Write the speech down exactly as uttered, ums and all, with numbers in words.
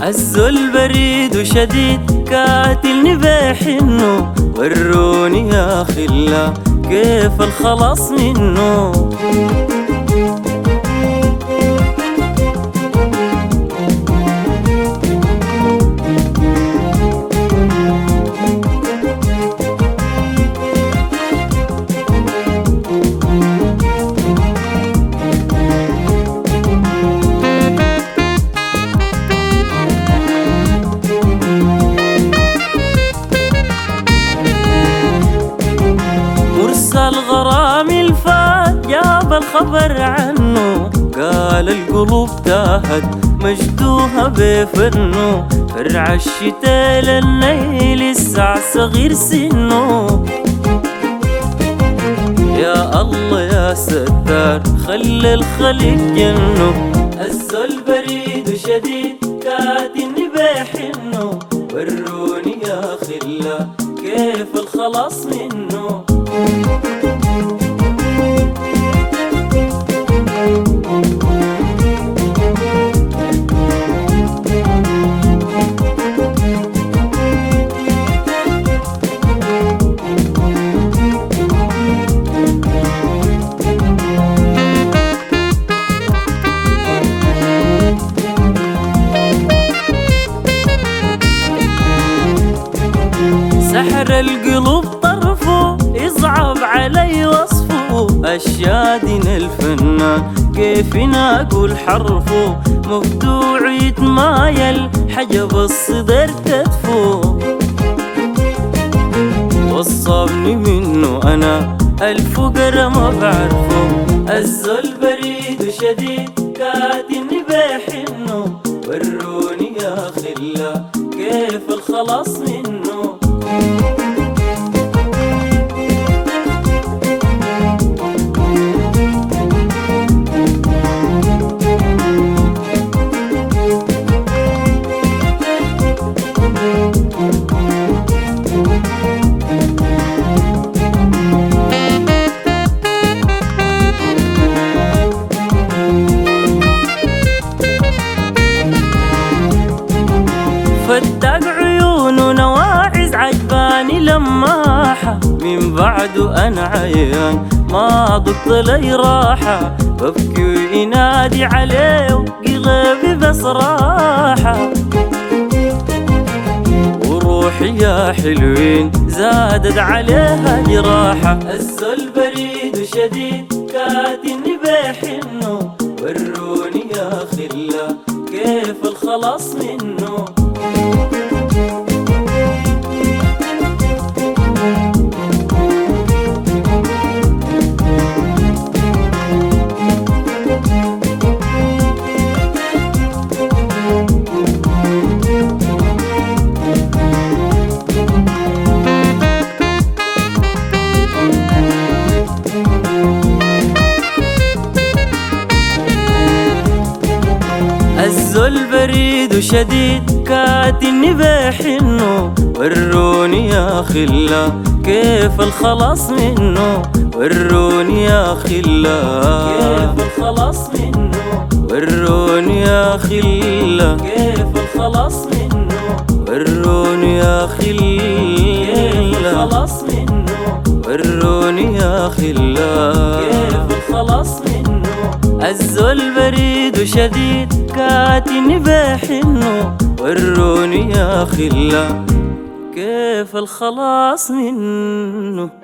الذل بريد وشديد قاتلني بحنه، وروني يا خلا كيف الخلاص منه. الغرام الفات جاب الخبر عنه، قال القلوب تاهت مجدوها بفنه، فرع الشتاء للنيل الساع صغير سنه. يا الله يا ستار خلي الخليق جنه، الذل بريد وشديد قاتلني بحنه، وروني يا خلا كيف الخلاص منه. سحر القلوب طرفه يصعب علي وصفه، الشادن الفنان كيف ناقول حرفه، مبدوع يتمايل حجب الصدر كتفه. وصابني منه انا الفقر ما بعرفه، الذل بريد وشديد قاتلني بحنه، وروني يا خلا كيف الخلاص منه. فتاق عيونه نواعز عجباني لماحة، من بعده أنا عيان ما ضبط لي راحة، ببكي وينادي عليه وقلبي بصراحة. وروحي يا حلوين زادت عليها جراحة، الذل بريد وشديد قاتلني بحنه، وروني يا خلا كيف الخلاص منه. الذل بريد وشديد قاتلني بحنه، وروني يا خلا كيف الخلاص منه. وروني يا خلا كيف الخلاص منه، وروني يا خلا كيف الخلاص منه، وروني يا خلا الخلاص منه، وروني يا خلا كيف الخلاص منه. الذل بريد وشديد قاتلني بحنه، وروني يا خلا كيف الخلاص منه.